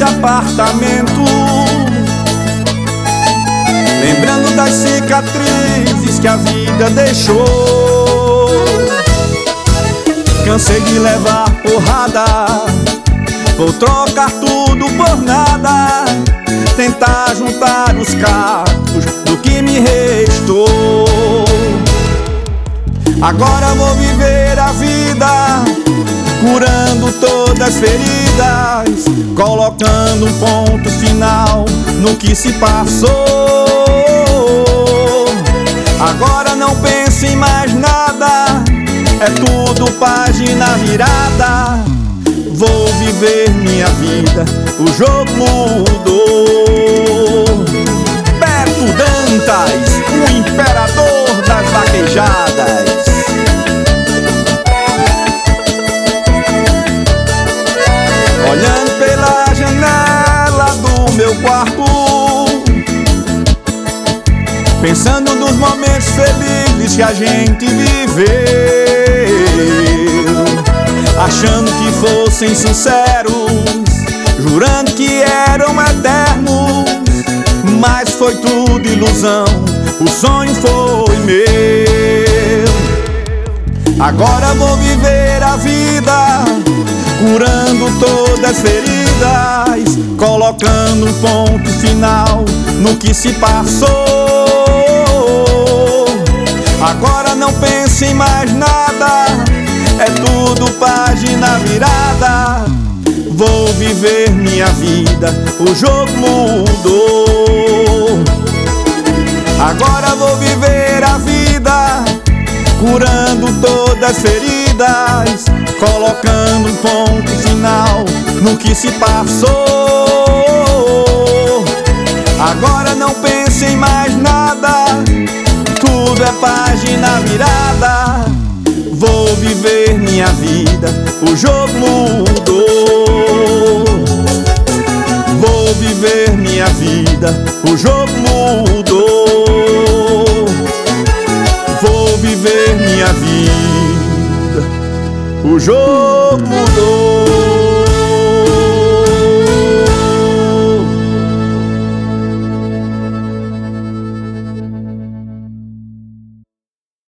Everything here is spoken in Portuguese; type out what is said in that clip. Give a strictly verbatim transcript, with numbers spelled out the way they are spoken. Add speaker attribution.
Speaker 1: apartamento, lembrando das cicatrizes que a vida deixou. Cansei de levar porrada, vou trocar tudo por nada, tentar juntar os cacos do que me restou. Agora vou viver a vida, curando todas as feridas, colocando um ponto final no que se passou. Agora não penso em mais nada, é tudo página virada. Vou viver minha vida, o jogo mudou. Beto Dantas, o imperador das vaquejadas. Olhando pela janela do meu quarto, pensando nos momentos felizes que a gente viveu, achando que fossem sinceros, jurando que eram eternos, mas foi tudo ilusão, o sonho foi meu. Agora vou viver a vida, curando todas as feridas, colocando um ponto final no que se passou. Agora não penso em mais nada, é tudo página virada. Vou viver minha vida, o jogo mudou. Agora vou viver a vida, curando todas as feridas, colocando um ponto final no que se passou. Agora não penso em mais nada, tudo é página virada. Vou viver minha vida, o jogo mudou. Vou viver minha vida, o jogo mudou. Vou viver minha vida, o jogo mudou.